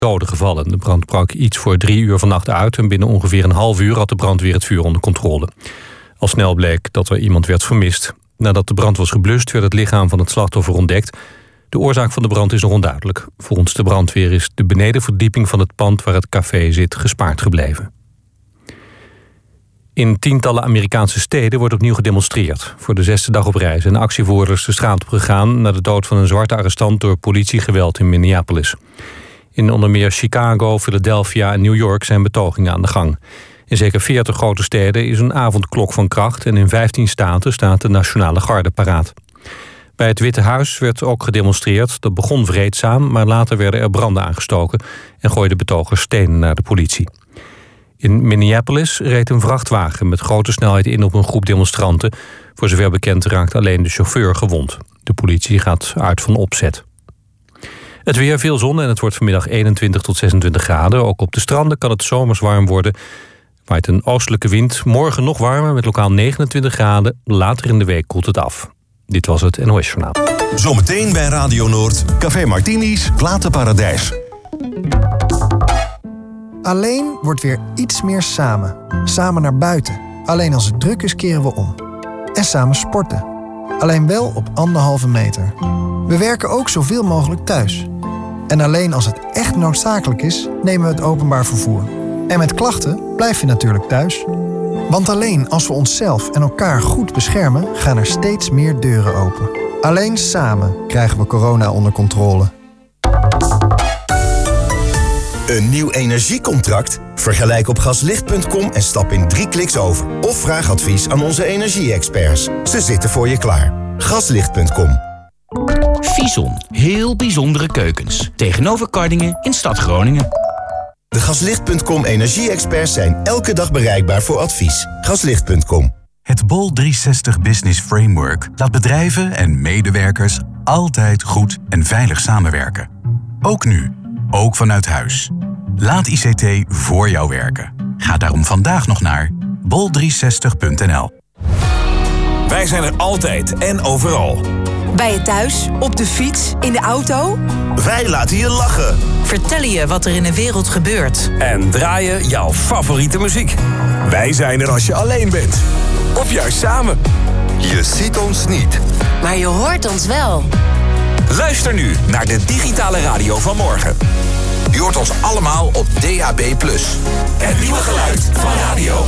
doden gevallen. De brand brak iets voor 3 uur vannacht uit en binnen ongeveer een half uur had de brandweer het vuur onder controle. Al snel bleek dat er iemand werd vermist. Nadat de brand was geblust werd het lichaam van het slachtoffer ontdekt. De oorzaak van de brand is nog onduidelijk. Volgens de brandweer is de benedenverdieping van het pand waar het café zit gespaard gebleven. In tientallen Amerikaanse steden wordt opnieuw gedemonstreerd. Voor de 6e dag op rij zijn actievoerders de straat op gegaan na de dood van een zwarte arrestant door politiegeweld in Minneapolis. In onder meer Chicago, Philadelphia en New York zijn betogingen aan de gang. In zeker 40 grote steden is een avondklok van kracht en in 15 staten staat de Nationale Garde paraat. Bij het Witte Huis werd ook gedemonstreerd. Dat begon vreedzaam, maar later werden er branden aangestoken en gooiden betogers stenen naar de politie. In Minneapolis reed een vrachtwagen met grote snelheid in op een groep demonstranten. Voor zover bekend raakt alleen de chauffeur gewond. De politie gaat uit van opzet. Het weer, veel zon en het wordt vanmiddag 21 tot 26 graden. Ook op de stranden kan het zomers warm worden. Waait een oostelijke wind. Morgen nog warmer met lokaal 29 graden. Later in de week koelt het af. Dit was het NOS Journaal. Zometeen bij Radio Noord. Café Martini's, Platenparadijs. Alleen wordt weer iets meer samen. Samen naar buiten. Alleen als het druk is keren we om. En samen sporten. Alleen wel op 1,5 meter. We werken ook zoveel mogelijk thuis. En alleen als het echt noodzakelijk is, nemen we het openbaar vervoer. En met klachten blijf je natuurlijk thuis. Want alleen als we onszelf en elkaar goed beschermen, gaan er steeds meer deuren open. Alleen samen krijgen we corona onder controle. Een nieuw energiecontract? Vergelijk op gaslicht.com en stap in 3 kliks over. Of vraag advies aan onze energie-experts. Ze zitten voor je klaar. Gaslicht.com. Vison. Heel bijzondere keukens. Tegenover Kardingen in stad Groningen. De Gaslicht.com energie-experts zijn elke dag bereikbaar voor advies. Gaslicht.com. Het Bol 360 Business Framework laat bedrijven en medewerkers altijd goed en veilig samenwerken. Ook nu. Ook vanuit huis. Laat ICT voor jou werken. Ga daarom vandaag nog naar bol360.nl. Wij zijn er altijd en overal. Bij je thuis, op de fiets, in de auto. Wij laten je lachen. Vertellen je wat er in de wereld gebeurt. En draaien jouw favoriete muziek. Wij zijn er als je alleen bent. Of juist samen. Je ziet ons niet. Maar je hoort ons wel. Luister nu naar de digitale radio van morgen. Je hoort ons allemaal op DAB+. Het nieuwe geluid van radio.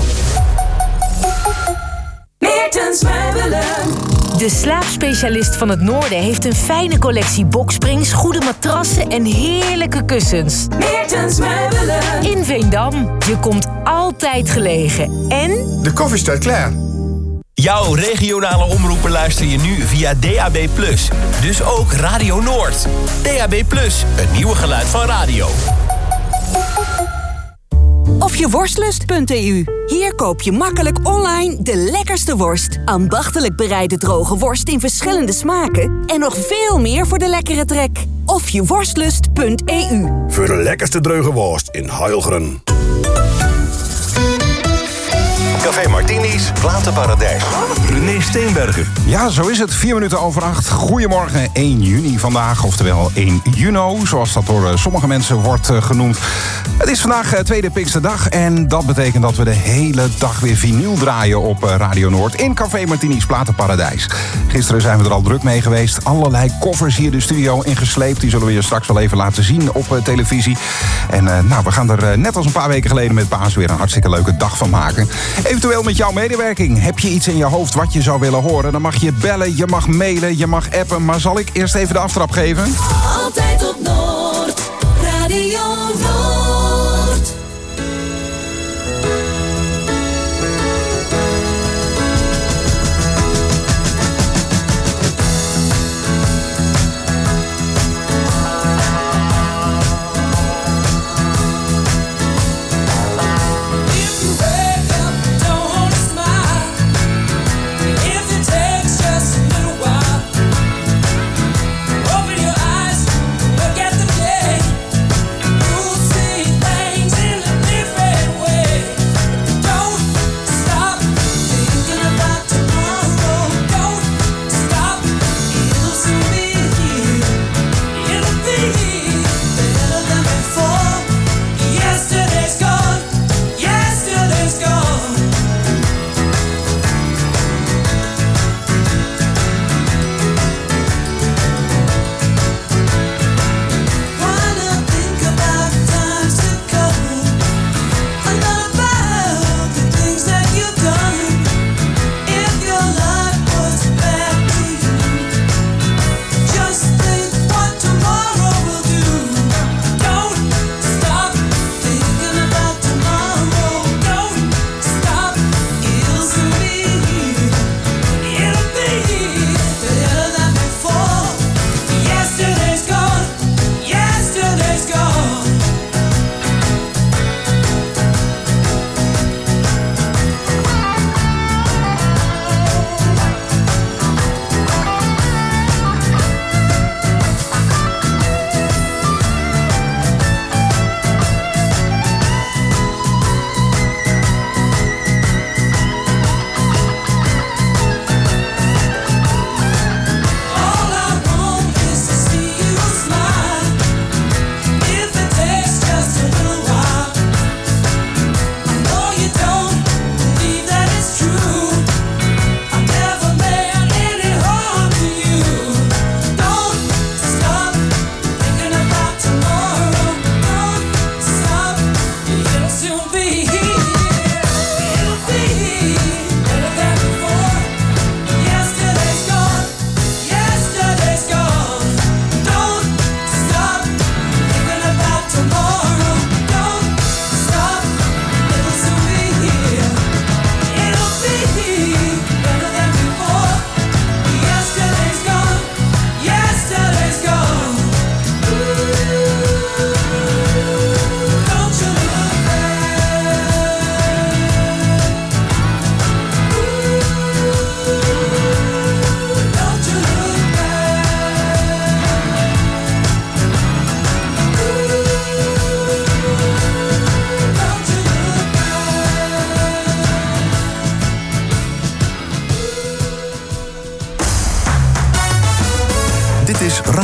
Meertens Meubelen. De slaapspecialist van het Noorden heeft een fijne collectie boksprings, goede matrassen en heerlijke kussens. Meertens Meubelen. In Veendam. Je komt altijd gelegen. En de koffie staat klaar. Jouw regionale omroepen luister je nu via DAB+. Dus ook Radio Noord. DAB+, het nieuwe geluid van radio. Of je worstlust.eu. Hier koop je makkelijk online de lekkerste worst. Ambachtelijk bereide droge worst in verschillende smaken. En nog veel meer voor de lekkere trek. Of je worstlust.eu. Voor de lekkerste droge worst in Heilgren. Café Martini's, Platenparadijs. René Steenbergen. Ja, zo is het. 8:04. Goedemorgen, 1 juni vandaag. Oftewel 1 juni, zoals dat door sommige mensen wordt genoemd. Het is vandaag tweede Pinksterdag. En dat betekent dat we de hele dag weer vinyl draaien op Radio Noord. In Café Martini's Platenparadijs. Gisteren zijn we er al druk mee geweest. Allerlei koffers hier de studio ingesleept. Die zullen we je straks wel even laten zien op televisie. En we gaan er net als een paar weken geleden met Paas weer een hartstikke leuke dag van maken. Eventueel met jouw medewerking. Heb je iets in je hoofd wat je zou willen horen? Dan mag je bellen, je mag mailen, je mag appen. Maar zal ik eerst even de aftrap geven? Altijd op Noord, Radio Noord. Get the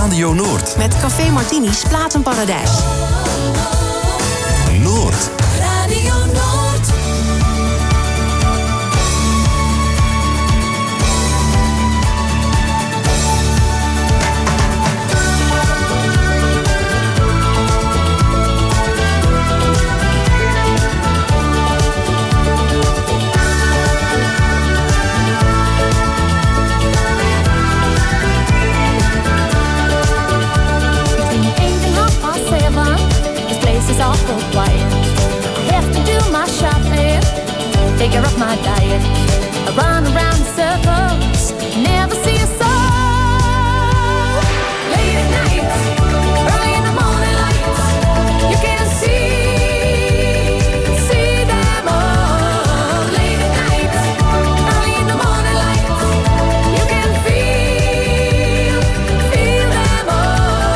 Radio Noord. Met Café Martini's Platenparadijs. Noord. Radio Noord. Is awful quiet. I have to do my shopping, figure out my diet. I run around in circles, never see a soul. Late at night, early in the morning light, you can see them all. Late at night, early in the morning light, you can feel them all.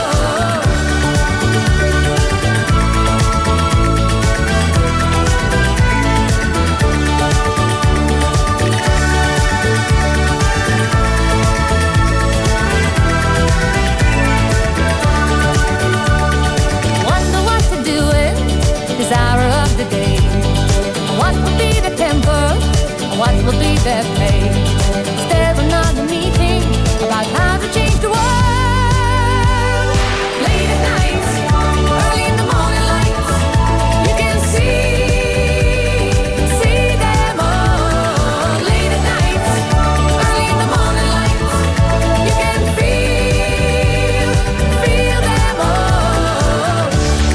What will be their fate? Is there another meeting about how to change the world? Late at night, early in the morning light, you can see them all. Late at night, early in the morning light, you can feel them all.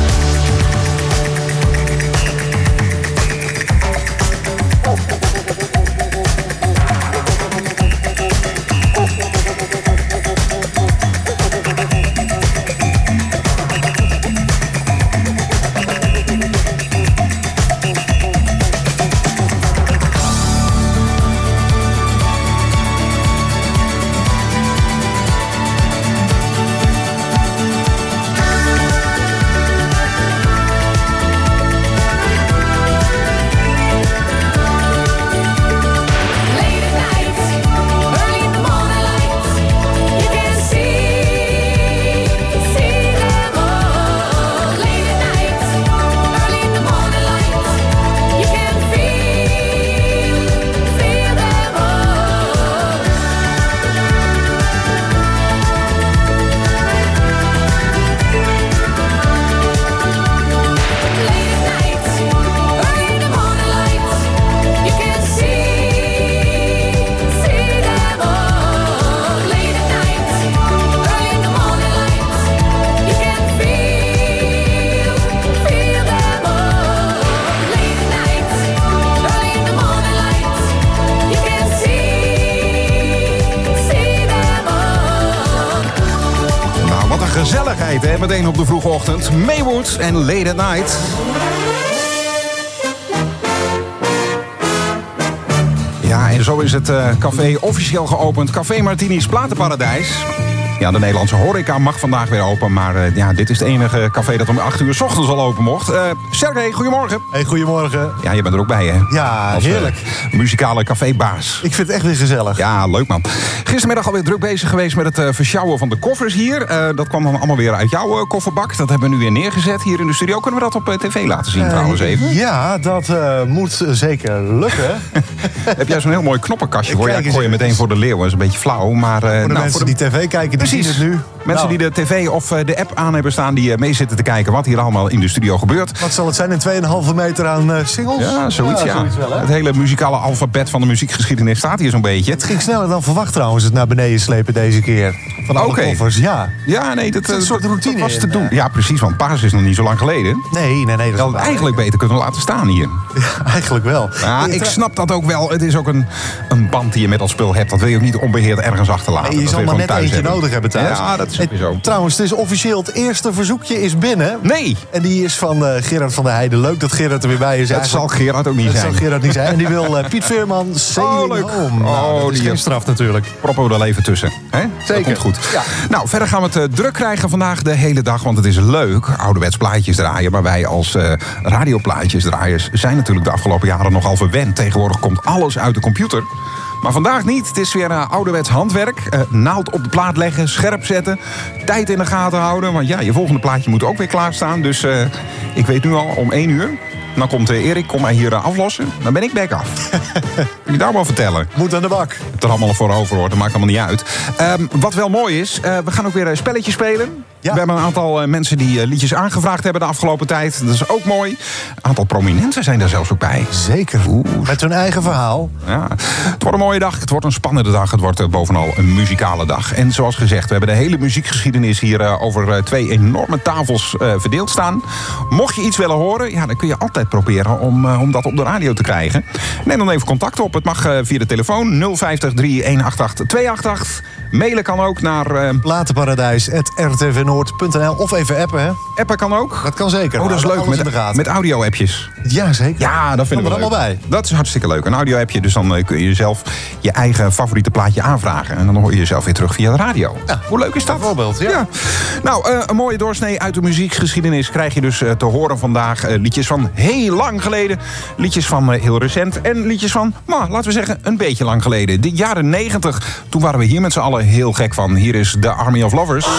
Gezelligheid, hè? Meteen op de vroege ochtend. Maywood en Late at Night. Ja, en zo is het café officieel geopend. Café Martini's Platenparadijs. Ja, de Nederlandse horeca mag vandaag weer open. Maar dit is het enige café dat om 8 uur 's ochtends al open mocht. Sergej, goedemorgen. Hey, goedemorgen. Ja, je bent er ook bij, hè? Ja, als, heerlijk. Muzikale cafébaas. Ik vind het echt weer gezellig. Ja, leuk man. Gistermiddag alweer druk bezig geweest met het versjouwen van de koffers hier. Dat kwam dan allemaal weer uit jouw kofferbak. Dat hebben we nu weer neergezet hier in de studio. Kunnen we dat op tv laten zien trouwens even? Ja, dat moet zeker lukken. Heb jij zo'n heel mooi knoppenkastje voor? Ja, ik gooi je meteen voor de leeuw. Dat is een beetje flauw. Maar, voor de mensen die tv kijken, die zien het nu. Mensen die de tv of de app aan hebben staan, die mee zitten te kijken wat hier allemaal in de studio gebeurt. Wat zal het zijn? Een 2,5 meter aan singles? Ja, zoiets, ja. Zoiets wel, hè? Het hele muzikale alfabet van de muziekgeschiedenis staat hier zo'n beetje. Het ging sneller dan verwacht trouwens, het naar beneden slepen deze keer. Van alle koffers, ja. Ja, nee, dat is een soort routine was te doen. Ja, precies, want paas is nog niet zo lang geleden. Nee. Dat had het eigenlijk beter kunnen laten staan hier. Ja, eigenlijk wel. Ja, ik snap dat ook wel. Het is ook een band die je met als spul hebt. Dat wil je ook niet onbeheerd ergens achterlaten. Nee, je zal maar net eentje nodig hebben thuis. Ja, dat is ook weer zo. Trouwens, het is officieel het eerste verzoekje is binnen. Nee. En die is van Gerard van der Heijden. Leuk dat Gerard er weer bij is. Dat zal Gerard ook niet zijn. Dat zal Gerard niet zijn. En die wil Piet Veerman Sailing Home. Nou, dat is geen straf natuurlijk. Proppen we er even tussen. Hè? Zeker. Dat komt goed. Ja. Nou, verder gaan we het druk krijgen vandaag de hele dag. Want het is leuk, ouderwets plaatjes draaien. Maar wij als radioplaatjesdraaiers zijn natuurlijk de afgelopen jaren nogal verwend. Tegenwoordig komt alles uit de computer. Maar vandaag niet. Het is weer ouderwets handwerk. Naald op de plaat leggen, scherp zetten, tijd in de gaten houden. Want ja, je volgende plaatje moet ook weer klaarstaan. Dus ik weet nu al om 1 uur. Dan komt Erik, kom mij hier aflossen. Dan ben ik back af. Kun je daar wel vertellen? Moet aan de bak. Ik heb er allemaal voor over, hoor. Dat maakt allemaal niet uit. Wat wel mooi is, we gaan ook weer een spelletje spelen. Ja. We hebben een aantal mensen die liedjes aangevraagd hebben de afgelopen tijd. Dat is ook mooi. Een aantal prominenten zijn daar zelfs ook bij. Zeker. Met hun eigen verhaal. Ja. Het wordt een mooie dag. Het wordt een spannende dag. Het wordt bovenal een muzikale dag. En zoals gezegd, we hebben de hele muziekgeschiedenis hier over 2 enorme tafels verdeeld staan. Mocht je iets willen horen, ja, dan kun je altijd proberen om dat op de radio te krijgen. Neem dan even contact op. Het mag via de telefoon 050 3188 288. Mailen kan ook naar platenparadijs@rtvnoord.nl of even appen, hè? Appen kan ook. Dat kan zeker. Oh, dat is leuk. Met audio-appjes. Ja, zeker. Ja, dat vinden we leuk. allemaal bij. Dat is hartstikke leuk. Een audio-appje, dus dan kun je zelf je eigen favoriete plaatje aanvragen. En dan hoor je jezelf weer terug via de radio. Ja, hoe leuk is dat? Bijvoorbeeld, ja. Nou, een mooie doorsnee uit de muziekgeschiedenis krijg je dus te horen vandaag. Liedjes van heel lang geleden. Liedjes van heel recent. En liedjes van, laten we zeggen, een beetje lang geleden. De jaren 90. Toen waren we hier met z'n allen heel gek van. Hier is The Army of Lovers.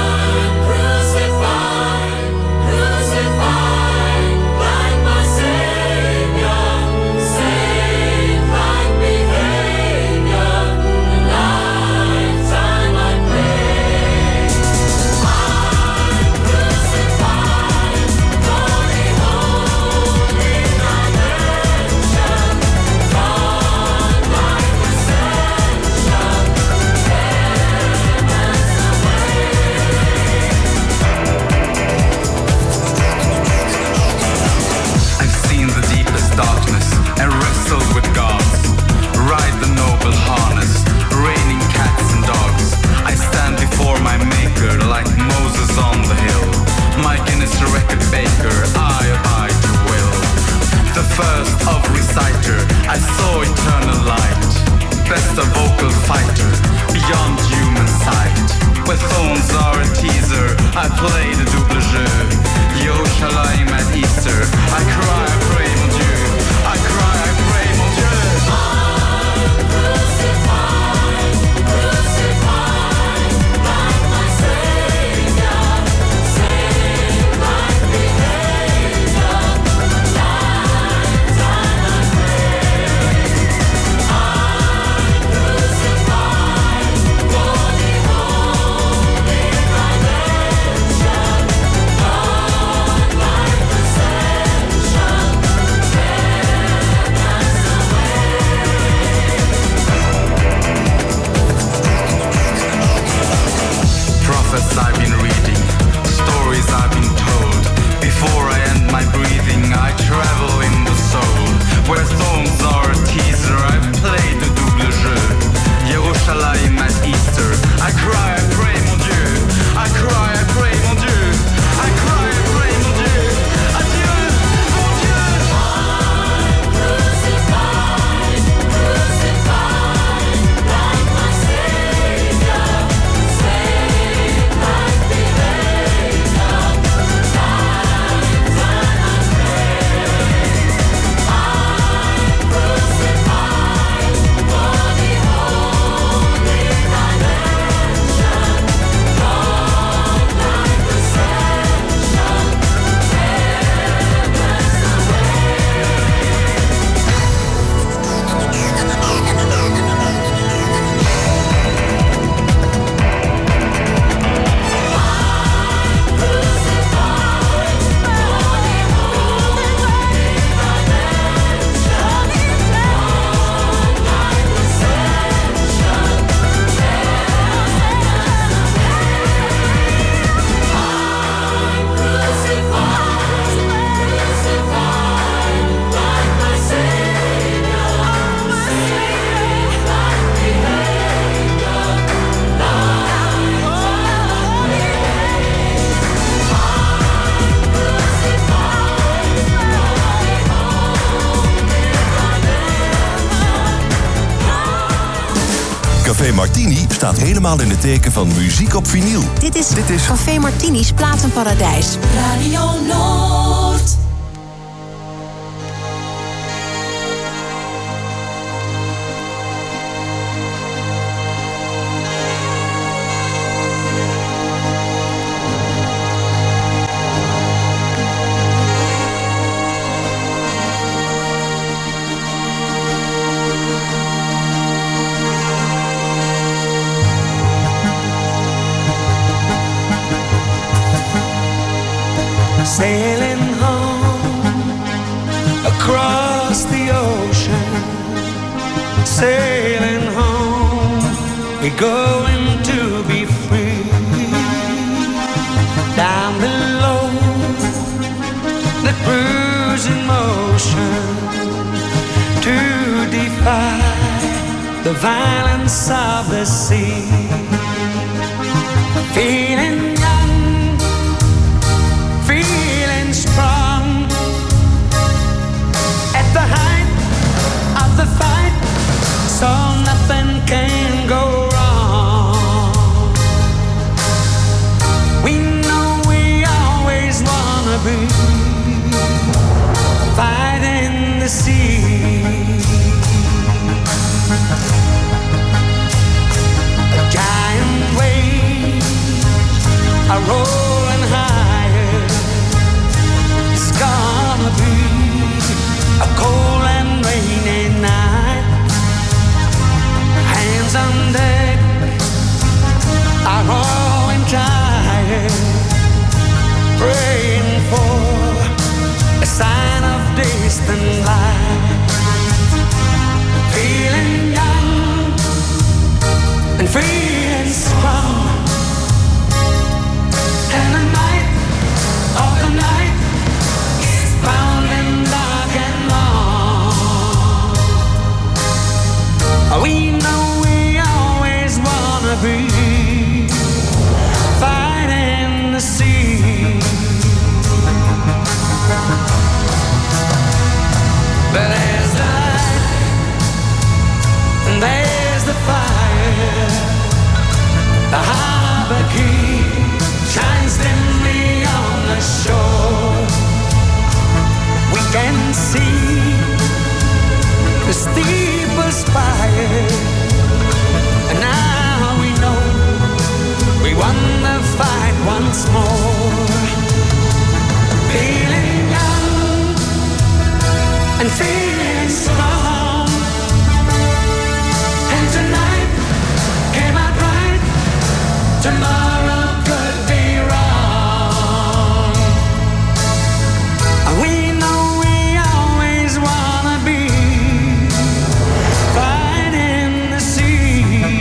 Café Martini staat helemaal in het teken van muziek op vinyl. Dit is Café Martini's Platenparadijs. Radio Noord. sailing home across the ocean, sailing home, we're going to be free. Down below, the cruising motion to defy the violence of the sea. Feeling young, feeling strong, at the height of the fight, so nothing can go wrong. We know we always wanna be fighting the sea. A giant wave are rolling higher. It's gonna be a cold and rainy night. Hands on deck are rolling tired, praying for a sign of distant light. Feeling young and feeling strong, and the night of the night is pounding dark and long. We know we always wanna be fighting the sea. But there's the light and there's the fire. The harbor key shines dimly on the shore. We can see the steeple spire, and now we know we won the fight once more. Feeling young and feeling strong, and tonight came out right, tomorrow could be wrong. We know we always wanna be fighting the sea.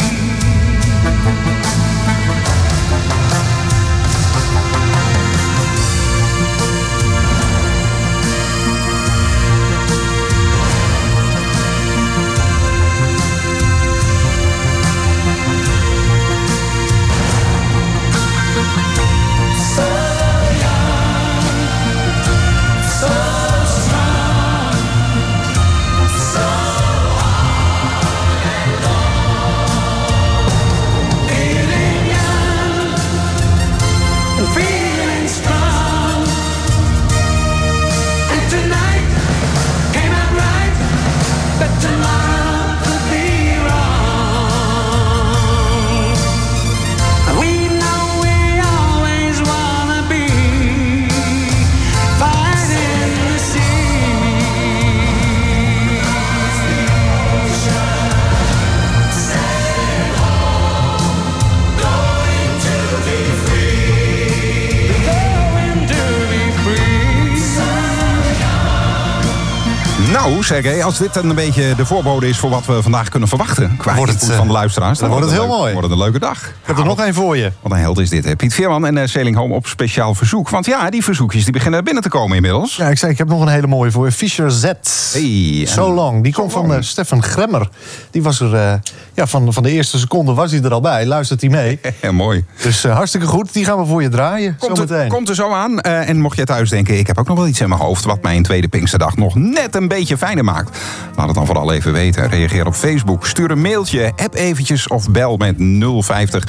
Nou, Sergej, als dit een beetje de voorbode is voor wat we vandaag kunnen verwachten qua input van de luisteraars, dan wordt het heel mooi. Wordt het een leuke dag. Ik heb er nog één voor je. Wat een held is dit, hè? Piet Veerman en Sailing Home op speciaal verzoek. Want ja, die verzoekjes die beginnen binnen te komen inmiddels. Ja, ik zei, ik heb nog een hele mooie voor je. Fischer Z. Hey, So Long. Die komt van Stefan Gremmer. Die was er, van de eerste seconde was hij er al bij. Luistert hij mee. Ja, mooi. Dus hartstikke goed. Die gaan we voor je draaien. Komt er zo aan. En mocht jij thuis denken, ik heb ook nog wel iets in mijn hoofd wat mijn tweede Pinksterdag nog net een beetje fijner maakt. Laat het dan vooral even weten. Reageer op Facebook. Stuur een mailtje. App eventjes of bel met 050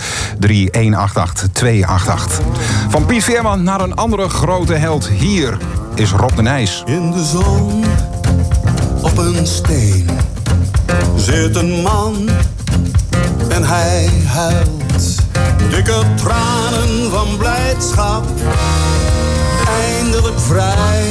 3188 288. Van Piet Veerman naar een andere grote held. Hier is Rob de Nijs. In de zon, op een steen, zit een man en hij huilt. Dikke tranen van blijdschap, eindelijk vrij.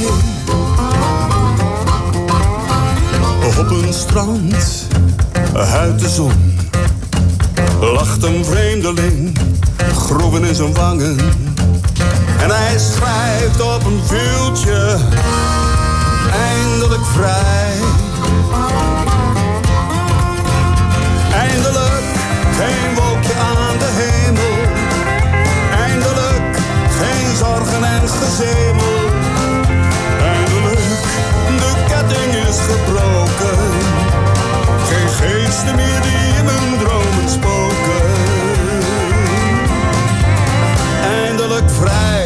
Op een strand, uit de zon, lacht een vreemdeling, groeven in zijn wangen. En hij schrijft op een viltje, eindelijk vrij. Eindelijk geen wolkje aan de hemel. Eindelijk geen zorgen en gezemel. Eindelijk, de ketting is gebroken. Geen geesten meer die in mijn dromen spoken. Eindelijk vrij.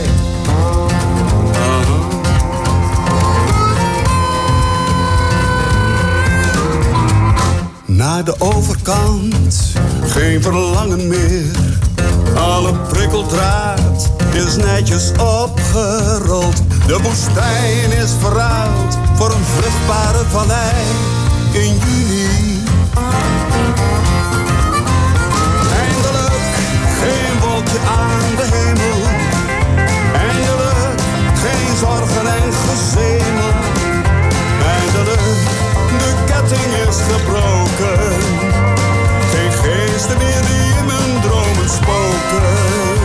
Naar de overkant, geen verlangen meer. Alle prikkeldraad is netjes opgerold. De woestijn is verruild voor een vruchtbare vallei in juni. Eindelijk geen wolkje aan de hemel. Eindelijk geen zorgen en gezemel. Eindelijk, de ketting is gebroken. Geen geesten meer die in mijn dromen spoken.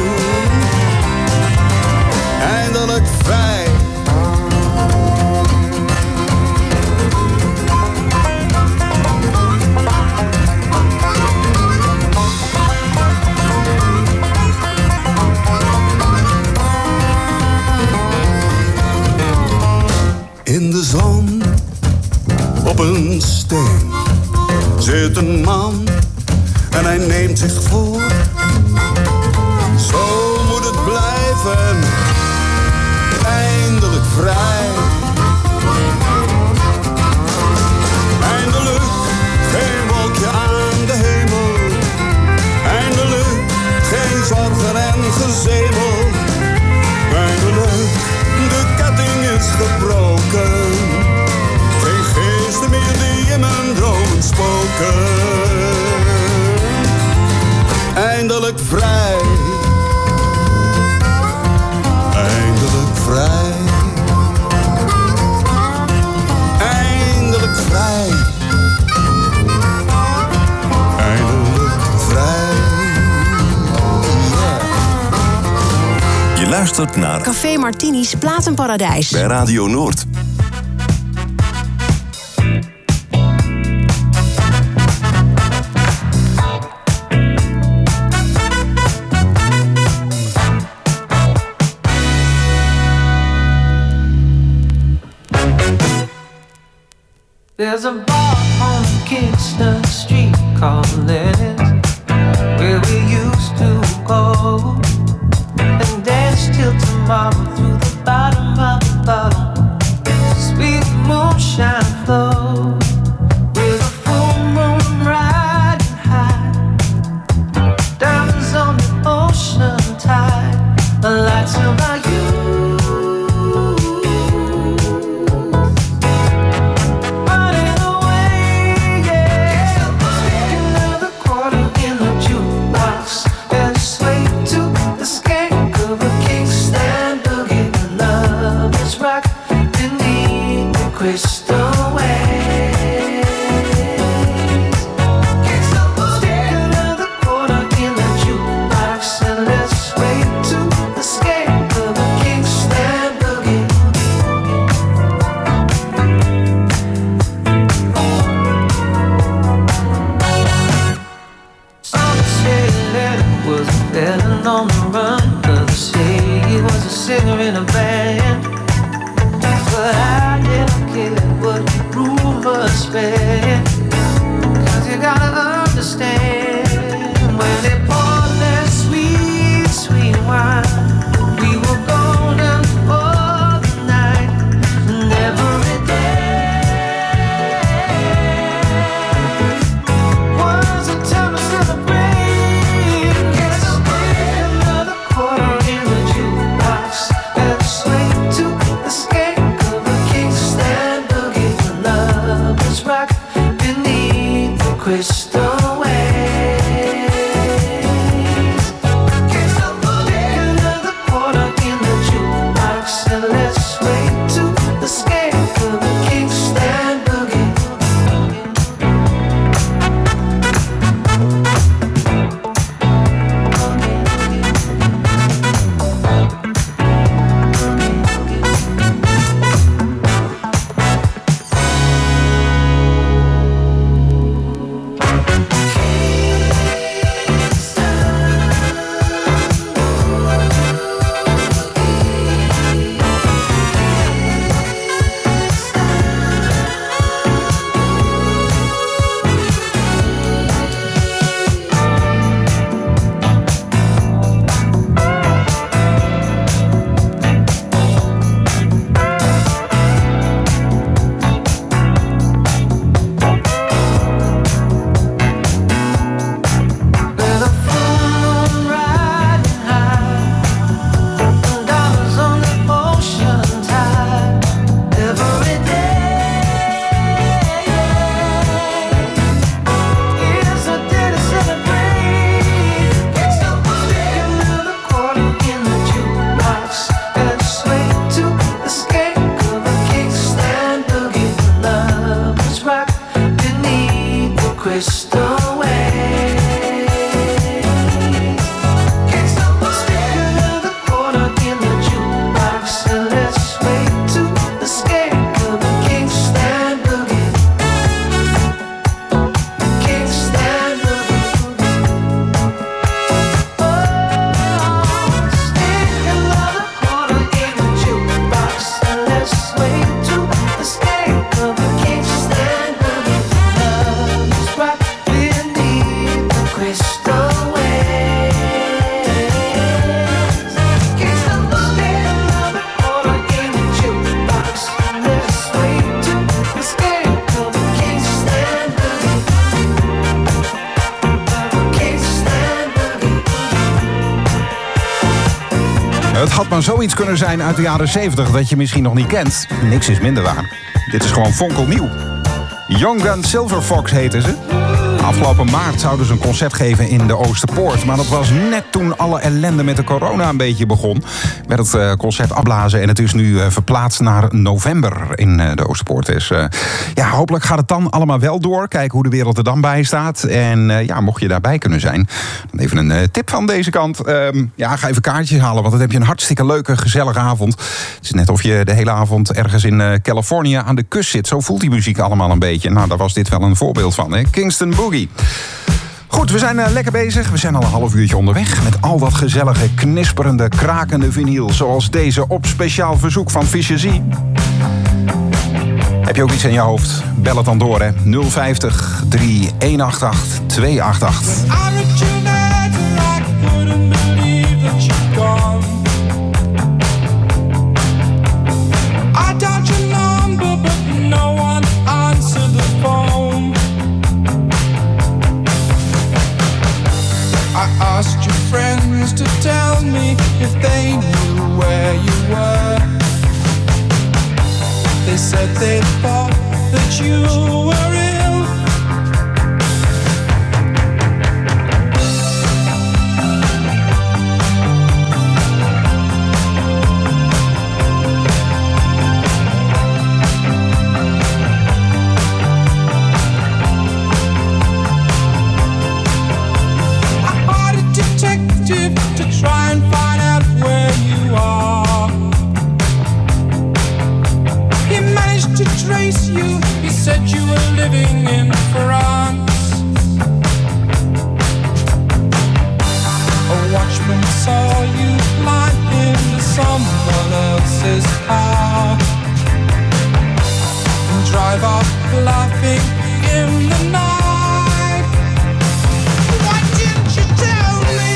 Eindelijk vrij. In de zon, op een steen, zit een man en hij neemt zich voor. Zo moet het blijven, eindelijk vrij. Eindelijk geen wolkje aan de hemel. Eindelijk geen zorgen en gezemel. Eindelijk, de ketting is gebroken. Geen geesten meer die in mijn dromen spoken. Eindelijk vrij. Eindelijk vrij. Eindelijk vrij. Eindelijk vrij. Je luistert naar Café Martini's Platenparadijs bij Radio Noord. There's a bar on Kingston Street called Lennon, where we used to go and dance till tomorrow through the bottom of the bottle. Sweet moonshine flow with a full moon riding high. Diamonds on the ocean tide, the lights of our youth. had maar zoiets kunnen zijn uit de jaren 70 dat je misschien nog niet kent. Niks is minder waar. Dit is gewoon fonkelnieuw. Young Gun Silver Fox heten ze. Afgelopen maart zouden ze een concert geven in de Oosterpoort. Maar dat was net toen alle ellende met de corona een beetje begon. Werd het concert afblazen en het is nu verplaatst naar november in de Oosterpoort. Dus hopelijk gaat het dan allemaal wel door. Kijken hoe de wereld er dan bij staat. En mocht je daarbij kunnen zijn, dan even een tip van deze kant. Ga even kaartjes halen, want dan heb je een hartstikke leuke, gezellige avond. Het is net of je de hele avond ergens in Californië aan de kust zit. Zo voelt die muziek allemaal een beetje. Nou, daar was dit wel een voorbeeld van, hè? Kingston Boogie. Goed, we zijn lekker bezig. We zijn al een half uurtje onderweg met al dat gezellige, knisperende, krakende vinyl. Zoals deze op speciaal verzoek van Fischer Z. Heb je ook iets in je hoofd? Bel het dan door, hè. 050 3188 288. Asked your friends to tell me if they knew where you were. They said they thought that you were ill. To try and find out where you are. He managed to trace you. He said you were living in France. A watchman saw you climb into someone else's car and drive off laughing in the night. Why didn't you tell me?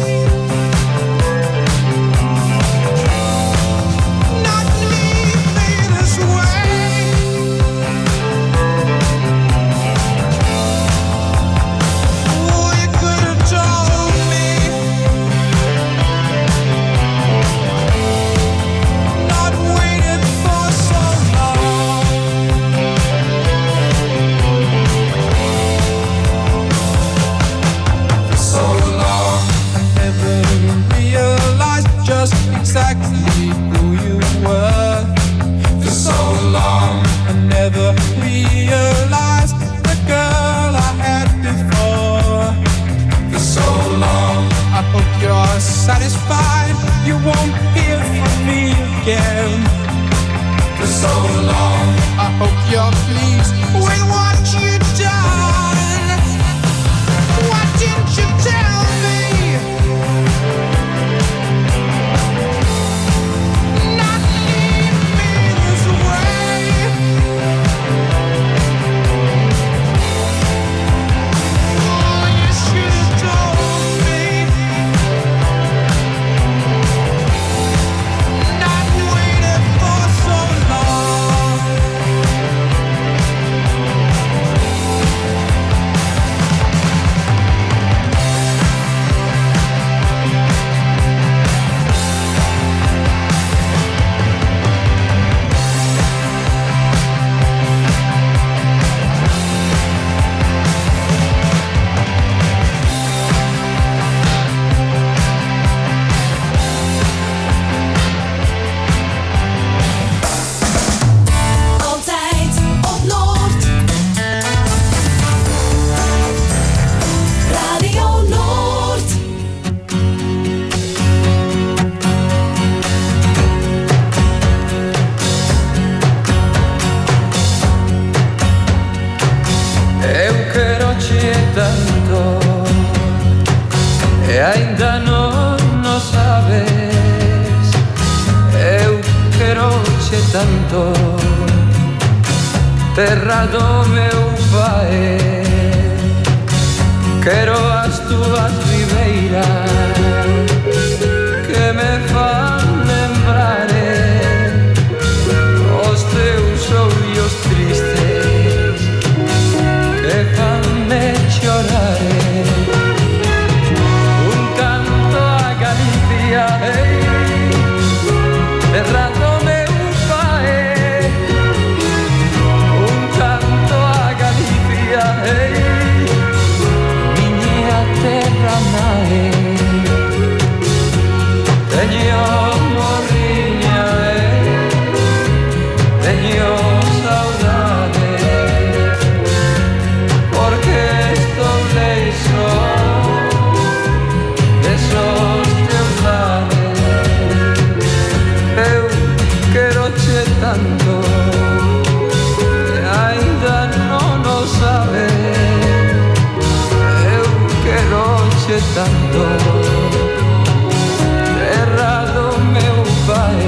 Exactly who you were. For so long I never realized the girl I had before. For so long I hope you're satisfied. You won't hear from me again. For so long I hope you're pleased with what you've done. Why didn't you tell me? Ainda non sabes. Eu quero-che tanto, terra do meu pai. Quero as tuas ribeiras que me fan lembrar os teus ollos tristes que fan-me chorar. Un canto a Galicia, hey, tanto. Terra do meu pai,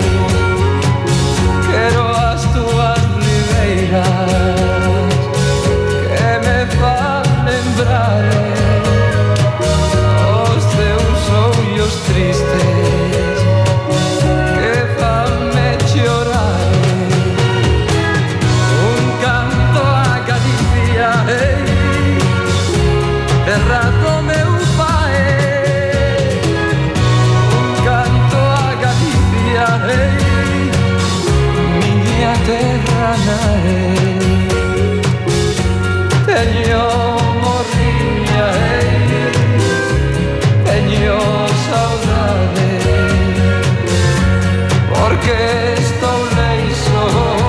quero as tuas ribeiras que me fan lembrar os teus olhos tristes que fan-me chorar. Un canto acaricia, terra do meu pai, un canto acaricia, minha terra nae. Teño morriña, teño saudade, porque estou leixo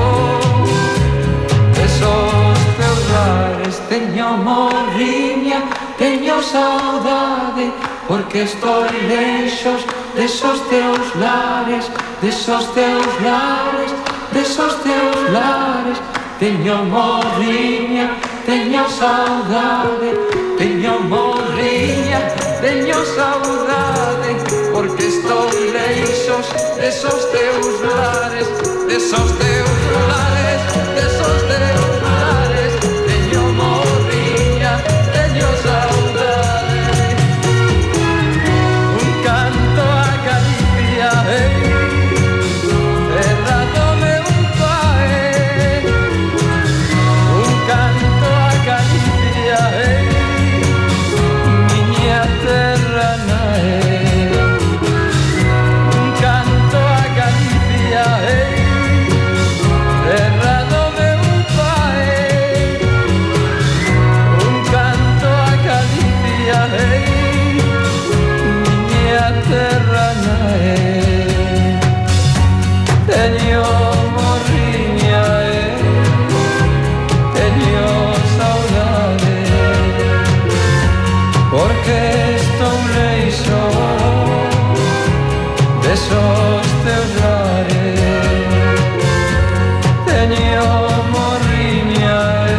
desos teus lares. Teño morriña, teño saudade, porque estou leixos desos teus lares, desos teus lares, desos teus lares. Teño morriña, teño saudade, teño morriña, teño saudade, porque estou leixos desos teus lares, desos teus lares, desos teus lares. Teño morriña, teño saudade. Un canto acaricia, terra do meu pai. Un canto acaricia, miña terra nae. Un canto acaricia, terra do meu pai. Un canto acaricia, miña terra nae. Teño morriña, teño saudade, porque estou leixo desos teus lares. Teño morriña.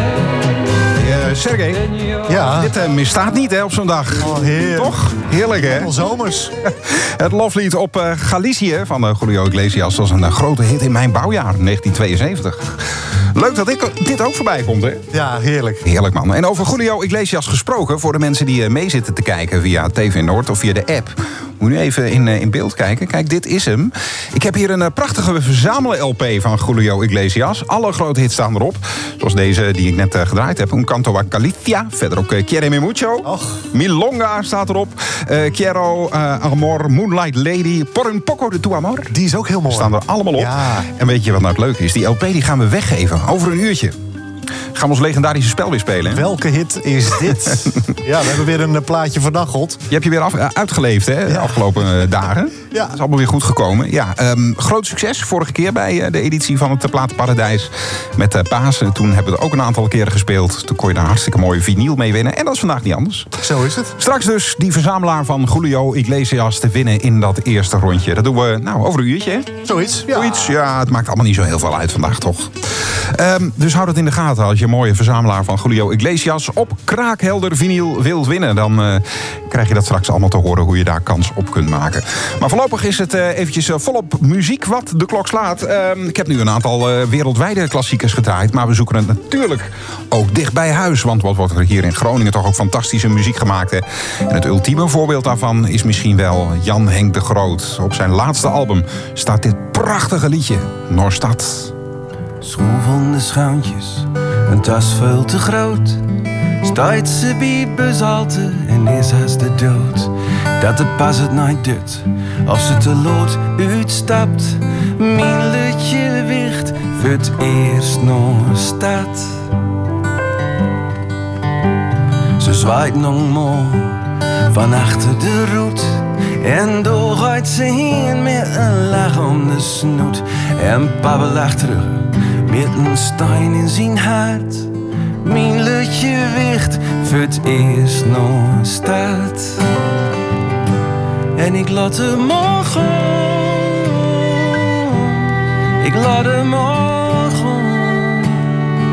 Sergej, Ja. dit misstaat niet hè, op zo'n dag. Oh, heerlijk. Toch? Heerlijk hè? Al zomers. Het loflied op Galicië van Julio Iglesias was een grote hit in mijn bouwjaar, 1972. Leuk dat dit ook voorbij komt, hè? Ja, heerlijk. Heerlijk, man. En over Julio Iglesias gesproken, voor de mensen die mee zitten te kijken via TV Noord of via de app. Moet je nu even in beeld kijken. Kijk, dit is hem. Ik heb hier een prachtige verzamel-LP van Julio Iglesias. Alle grote hits staan erop. Zoals deze die ik net gedraaid heb. Un canto a Galicia. Verder ook Quiéreme Mucho. Och. Milonga staat erop. Quiero Amor, Moonlight Lady. Por un poco de tu amor. Die is ook heel mooi. Staan er allemaal op. Ja. En weet je wat nou het leuke is? Die LP die gaan we weggeven. Over een uurtje. Gaan we ons legendarische spel weer spelen. Hè? Welke hit is dit? Ja, we hebben weer een plaatje vernacheld. Je hebt je weer uitgeleefd hè, de afgelopen dagen. Ja. Dat is allemaal weer goed gekomen. Ja, groot succes vorige keer bij de editie van het Platenparadijs. Met Pasen. Toen hebben we er ook een aantal keren gespeeld. Toen kon je daar hartstikke mooie vinyl mee winnen. En dat is vandaag niet anders. Zo is het. Straks dus die verzamelaar van Julio Iglesias te winnen in dat eerste rondje. Dat doen we over een uurtje. Hè? Zoiets. Ja. Zoiets. Ja, het maakt allemaal niet zo heel veel uit vandaag toch. Dus houd het in de gaten als je een mooie verzamelaar van Julio Iglesias op kraakhelder vinyl wilt winnen. Dan krijg je dat straks allemaal te horen hoe je daar kans op kunt maken. Maar voorlopig is het eventjes volop muziek wat de klok slaat. Ik heb nu een aantal wereldwijde klassiekers gedraaid. Maar we zoeken het natuurlijk ook dicht bij huis. Want wat wordt er hier in Groningen toch ook fantastische muziek gemaakt. Hè? En het ultieme voorbeeld daarvan is misschien wel Jan Henk de Groot. Op zijn laatste album staat dit prachtige liedje, Noorstad. Schroevende schuintjes, een tas veel te groot. Stuitse biebes alte en is haast de dood. Dat de pas het nooit doet, of ze te lood uitstapt. Mijn lutje wicht voor het eerst Noorstad. Ze zwaait nog mooi van achter de roet. En door gaat ze heen met een lach om de snoet. En papa lacht terug met een steen in zijn hart. Mijn lutje wicht voor het eerst Noorstad. En ik laat hem morgen. Ik laat hem morgen.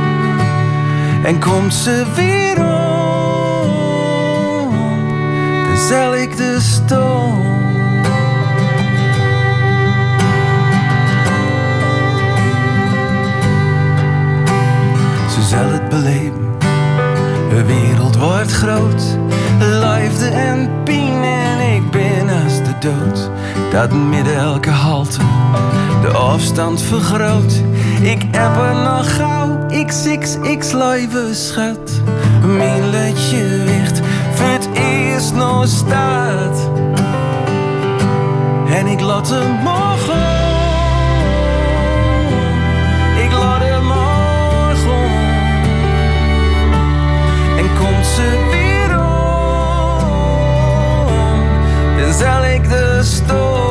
En komt ze weer om. Dan zal ik de storm. Ze zal het beleven, de wereld wordt groot. Liefde en pijn en ik ben als de dood. Dat midden elke halte de afstand vergroot. Ik heb er nog gauw XXX leven schat. Mijn lutje wicht voor het eerst nog staat. En ik laat hem morgen. Ik laat hem morgen. En komt ze weer om, dan zal ik de storm.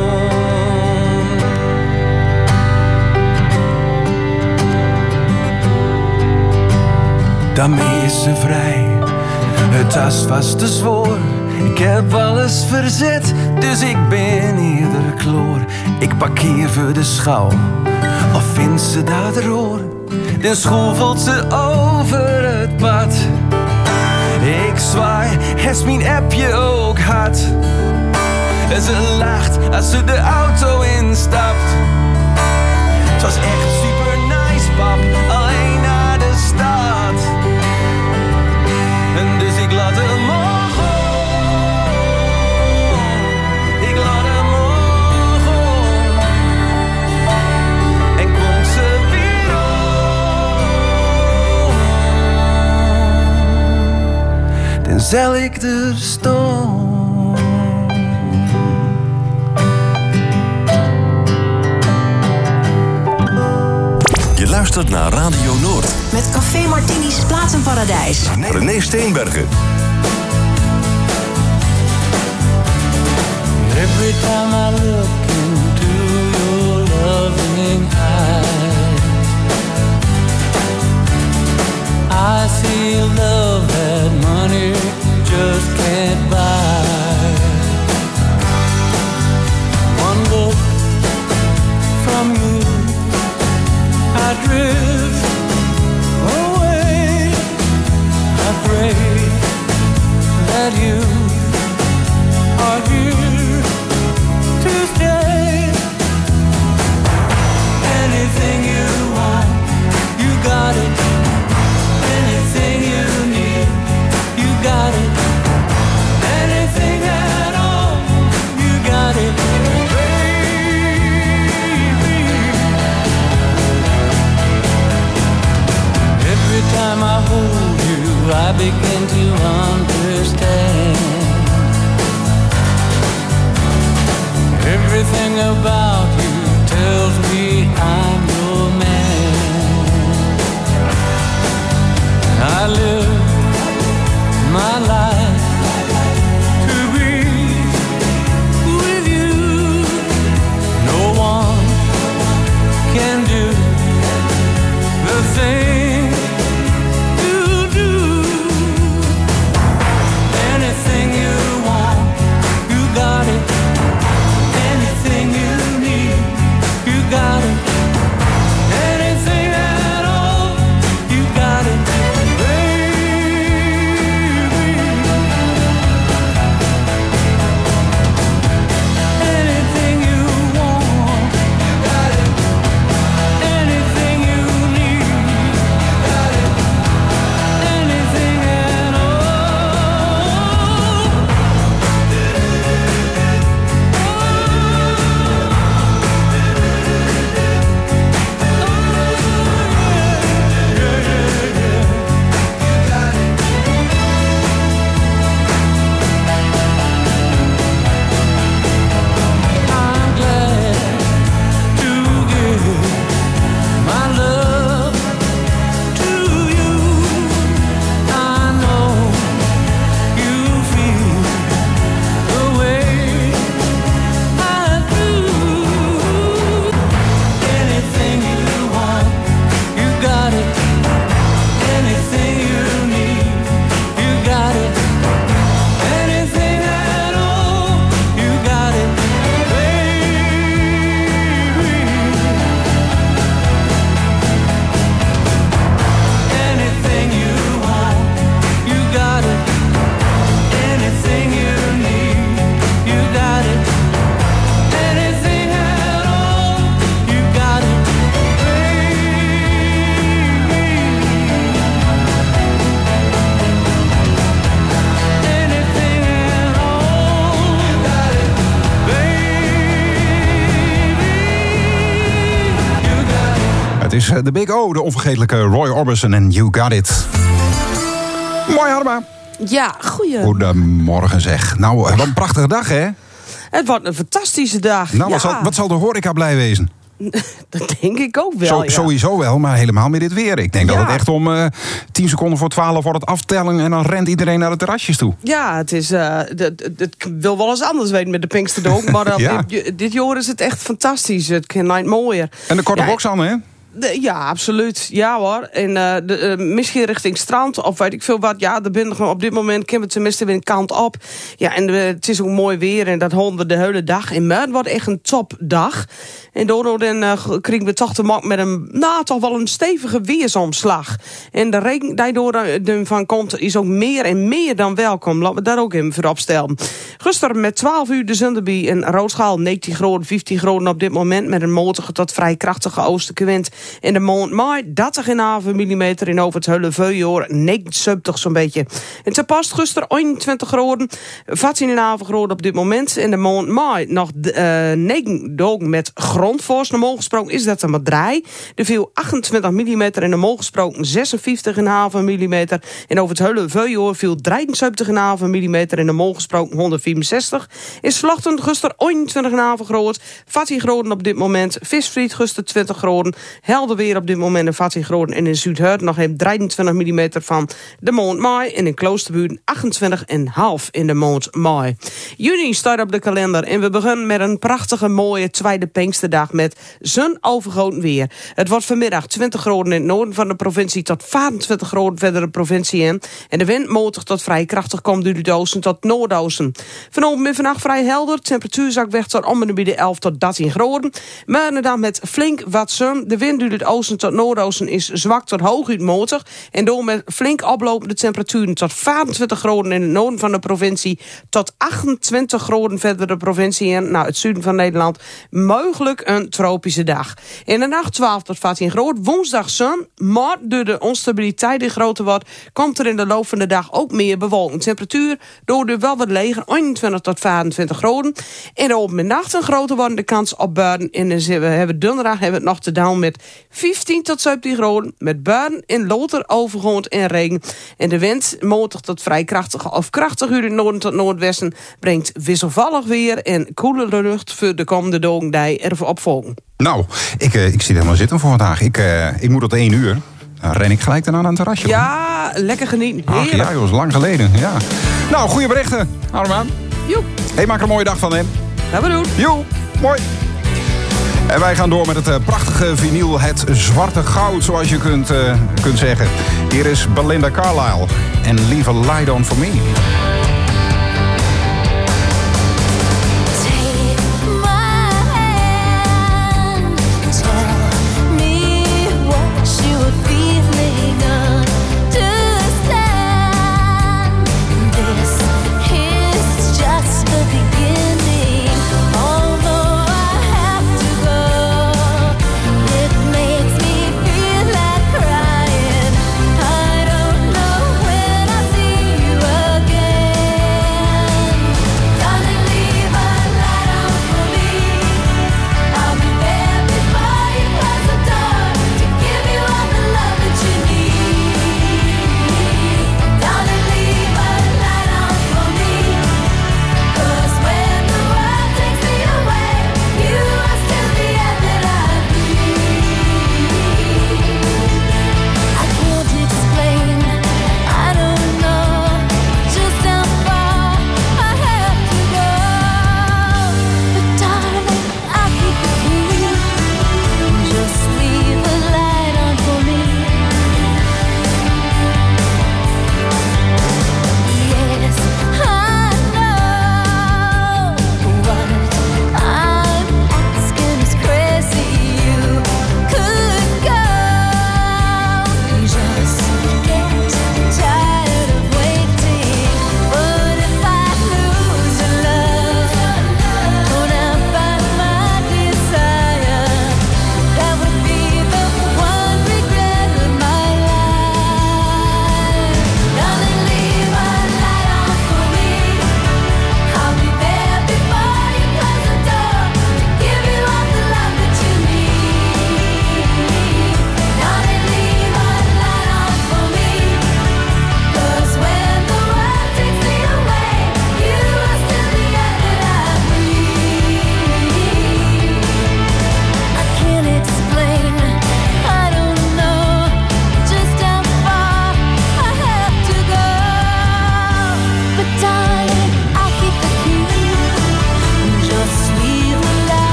Daarmee is ze vrij, het tas was te zwoer. Ik heb alles verzet, dus ik ben eerder kloor. Ik parkeer voor de schouw, of vindt ze dat roer? Dan schoffelt ze over het pad. Ik zwaai, is mijn appje ook hard. Ze lacht als ze de auto instapt. Het was echt super nice, pap, alleen naar de stad. En dus ik laat hem morgen. Ik laat hem morgen. En komt ze weer om, dan zal ik de storm. Je luistert naar Radio Noord. Met Café Martini's Platenparadijs. René Steenbergen. Every time I look into your loving eyes, I see love that money just can't buy. One look from you, I drift away. I pray that you are here to stay. Anything you want, you got it. Anything you need, you got it. Anything at all, you got it. Every time I hold you, I begin to understand. Everything about you tells me I'm your man. I live my life to be with you. No one can do the thing you do. is de Big O, de onvergetelijke Roy Orbison en You Got It. Mooi, Harma. Ja, Goedemorgen zeg. Nou, wat een prachtige dag, hè? Het wordt een fantastische dag. Nou, wat zal de horeca blij wezen? Dat denk ik ook wel, ja. Sowieso wel, maar helemaal met dit weer. Ik denk dat het echt om 10 seconden voor 12 wordt het aftellen... en dan rent iedereen naar de terrasjes toe. Ja, het is... Het wil wel eens anders weten met de Pinksterdog... maar dit jaar is het echt fantastisch. Het kan nooit mooier. En de korte box aan, hè? Ja, absoluut. Ja hoor. En misschien richting strand of weet ik veel wat. Ja, er ben op dit moment kunnen we tenminste weer een kant op. Ja, en het is ook mooi weer en dat houden we de hele dag. En het wordt echt een topdag. En daardoor kregen we toch te maken met toch wel een stevige weersomslag. En de regen die door van komt is ook meer en meer dan welkom. Laten we daar ook even voor opstellen. Gisteren met 12 uur de Zunderby en Roodschaal 19 graden, 15 graden op dit moment. Met een matige tot vrij krachtige oostelijke wind. In de maand mei 30,5 mm en over het hele vuurjaar 79 zo'n beetje. En te past gisteren 21 graden, 14,5 graden op dit moment. In de maand mei nog 9 dagen met grondvorst. Normaal gesproken is dat er maar 3. Er viel 28 mm en normaal gesproken 56,5 mm. En over het hele vuurjaar viel 73,5 mm en normaal gesproken 164. Is vanochtend gisteren 21,5 graden, 14 graden op dit moment. Visvriet gisteren 20 graden. Helder weer op dit moment in 14 graden. En in Zuid-Hurt nog even 23 mm van de maand mei. En in Kloosterbuurt 28,5 in de maand mei. Juni staat op de kalender. En we beginnen met een prachtige mooie tweede Pinksterdag met zonovergoten weer. Het wordt vanmiddag 20 graden in het noorden van de provincie tot 24 graden verder de provincie in. En de wind matig tot vrij krachtig komt uit het oosten tot noordoosten. Vanavond en vannacht vrij helder. Temperatuur zakt weg tot om en bij de 11 tot 13 graden. Maar inderdaad met flink wat zon. De wind uit het oosten tot noordoosten is zwak tot hoog uitmatig. En door met flink oplopende temperaturen tot 25 graden in het noorden van de provincie. Tot 28 graden verder de provincie in. Nou, het zuiden van Nederland. Mogelijk een tropische dag. In de nacht 12 tot 14 graden. Woensdag zon. Maar door de onstabiliteit die groter wordt, komt er in de loop van de dag ook meer bewolking. Temperatuur door de wel wat leger 21 tot 25 graden. En op middag een groter wordende kans op buien. En dan hebben donderdag hebben we het nog te doen met 15 tot 17 graden. Met buien in loter overgooid en regen. En de wind, matig tot vrij krachtig of krachtig uit het noorden tot noordwesten, brengt wisselvallig weer en koelere lucht voor de komende dagen die erop volgen. Nou, ik zit helemaal zitten voor vandaag. Ik moet tot 1 uur. Dan ren ik gelijk daarna aan het terrasje. Ja, lekker genieten. Ach ja, dat was lang geleden. Ja. Nou, goede berichten. Armaan. Joep. Hey, maak er een mooie dag van, hè. Gaan we doen. Joep. Mooi. En wij gaan door met het prachtige vinyl, het zwarte goud, zoals je kunt zeggen. Hier is Belinda Carlisle en Leave a Light On For Me. I don't know when I see you again.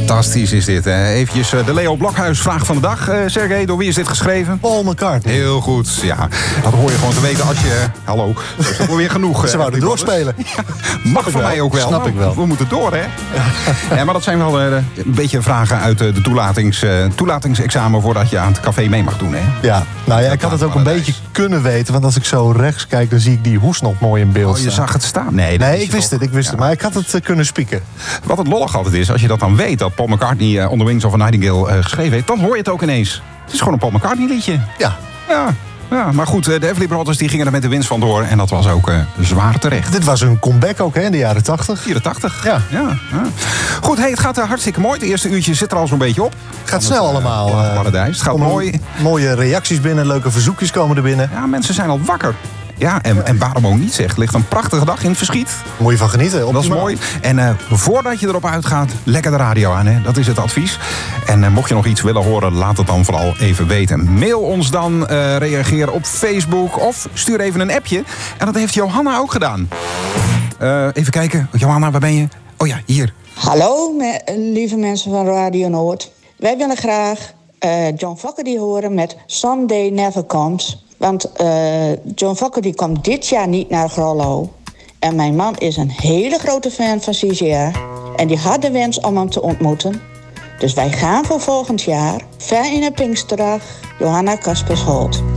Fantastisch is dit. Eventjes de Leo Blokhuis vraag van de dag. Sergej, door wie is dit geschreven? Paul McCartney. Heel goed, ja. Dat hoor je gewoon te weten als je... Hallo, dat is wel weer genoeg. Ze wouden doorspelen. Mag van mij ook wel. Snap ik wel. We moeten door, hè? Ja, maar dat zijn wel een beetje vragen uit de toelatingsexamen... voordat je aan het café mee mag doen, hè? Ja, nou ja, ik had het ook een beetje kunnen weten... want als ik zo rechts kijk, dan zie ik die hoes nog mooi in beeld staan. Je zag het staan? Nee, ik wist het. Maar ik had het kunnen spieken. Wat het lollig altijd is, als je dat dan weet... dat Paul McCartney On the Wings of a Nightingale geschreven heeft... dan hoor je het ook ineens. Het is gewoon een Paul McCartney liedje. Ja, maar goed, de Everly Brothers die gingen er met de winst vandoor... en dat was ook zwaar terecht. Dit was een comeback ook, hè, in de jaren 80. 84. Ja. Goed, het gaat hartstikke mooi. Het eerste uurtje zit er al zo'n beetje op. Gaat snel allemaal. Paradijs. Het gaat mooi. Mooie reacties binnen, leuke verzoekjes komen er binnen. Ja, mensen zijn al wakker. Ja, en waarom ook niet, zeg. Ligt een prachtige dag in het verschiet. Moet je van genieten. Dat is mooi. En voordat je erop uitgaat, lekker de radio aan. Hè? Dat is het advies. En mocht je nog iets willen horen, laat het dan vooral even weten. Mail ons dan, reageer op Facebook of stuur even een appje. En dat heeft Johanna ook gedaan. Even kijken. Johanna, waar ben je? Oh ja, hier. Hallo, lieve mensen van Radio Noord. Wij willen graag John Fogerty horen met Someday Never Comes... Want John Fogerty komt dit jaar niet naar Grollo. En mijn man is een hele grote fan van CCR. En die had de wens om hem te ontmoeten. Dus wij gaan voor volgend jaar. Fijne Pinksterdag, Johanna Kaspersholt.